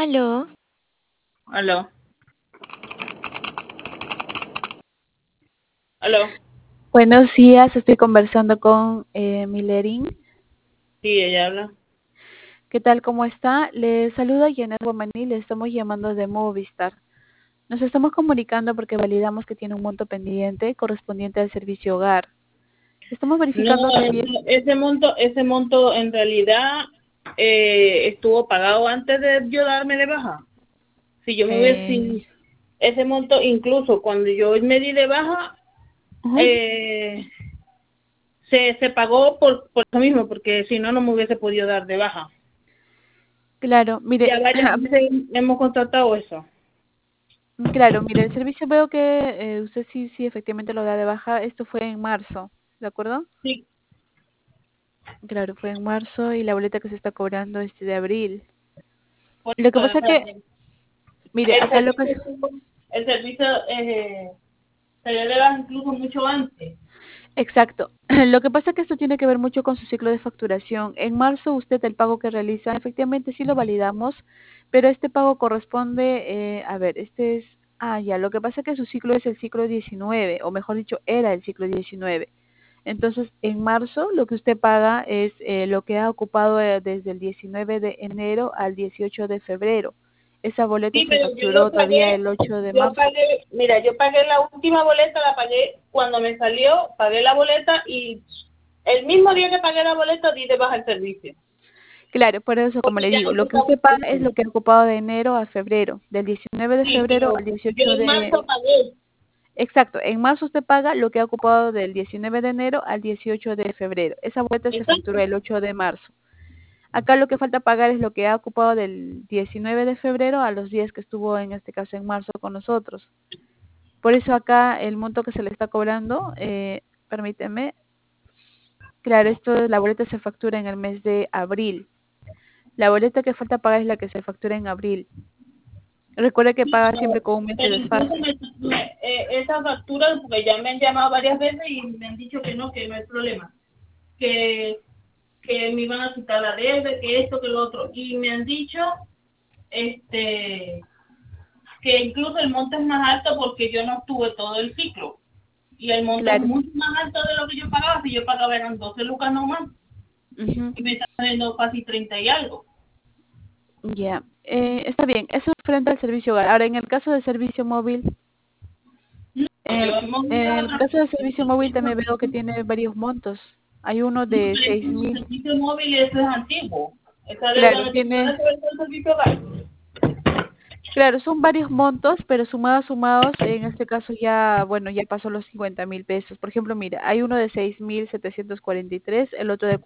Aló, Aló, aló. Buenos días, estoy conversando con Milerin. Sí, ella habla. ¿Qué tal? ¿Cómo está? Le saluda Janet Romaní, le estamos llamando de Movistar. Nos estamos comunicando porque validamos que tiene un monto pendiente correspondiente al servicio hogar. Estamos No, verificando también. ese monto en realidad estuvo pagado antes de yo darme de baja. Si yo me hubiera, Eh, si ese monto, incluso cuando yo me di de baja, ujú. eh, se pagó por eso mismo, porque si no, no me hubiese podido dar de baja. Claro, mire, Ya varias veces hemos contratado eso. claro, mire, el servicio veo que usted sí efectivamente lo da de baja. Esto fue en marzo, ¿de acuerdo? Sí, Claro, fue en marzo y la boleta que se está cobrando es de abril. por Lo que eso, pasa que, mire, el acá lo que servicio, el servicio se dio de baja incluso mucho antes. Exacto. Lo que pasa es que esto tiene que ver mucho con su ciclo de facturación. En marzo usted el pago que realiza, efectivamente sí lo validamos, pero este pago corresponde, a ver, este es, ya, lo que pasa es que su ciclo es el ciclo 19, o mejor dicho, era el ciclo 19. Entonces, en marzo lo que usted paga es lo que ha ocupado desde el 19 de enero al 18 de febrero. Esa boleta Sí, se pero yo facturó lo todavía pagué, el 8 de yo marzo. pagué, mira, yo pagué la última boleta, la pagué cuando me salió, pagué la boleta y el mismo día que pagué la boleta di de baja el servicio, Claro, por eso, como porque le ya digo, no lo se que estaba usted paga es utilizando. lo que ha ocupado de enero a febrero, del 19 de Sí, febrero al pero yo 18 en marzo de... pagué, Exacto, en marzo usted paga lo que ha ocupado del 19 de enero al 18 de febrero. Esa vuelta se exacto, factura el 8 de marzo. Acá lo que falta pagar es lo que ha ocupado del 19 de febrero a los días que estuvo, en este caso, en marzo con nosotros. Por eso acá el monto que se le está cobrando, permíteme, claro, esto, la boleta se factura en el mes de abril. La boleta que falta pagar es la que se factura en abril. Recuerde que paga siempre con un mes de pero incluso desfase. esa factura, porque ya me han llamado varias veces y me han dicho que no hay problema, que, que me iban a quitar la deuda, que esto, que lo otro, y me han dicho, este que incluso el monto es más alto porque yo no estuve todo el ciclo. Y el monto es Claro. mucho más alto de lo que yo pagaba. Si yo pagaba eran 12 lucas nomás. Ujú. Y me está saliendo casi 30 y algo. Ya. Está bien. Eso es frente al servicio hogar. Ahora, en el caso del servicio móvil, No, yo hemos en mirado el otra caso del cosa. servicio móvil también veo que tiene varios montos. Hay uno No, de pero es seis que su mil. servicio móvil eso es antiguo. Esa deuda Claro, no tiene tiene, nada que ver con el servicio hogar. claro, son varios montos, pero sumados, en este caso ya, bueno, ya pasó los 50.000 pesos. Por ejemplo, mira, hay uno de 6.743, el otro de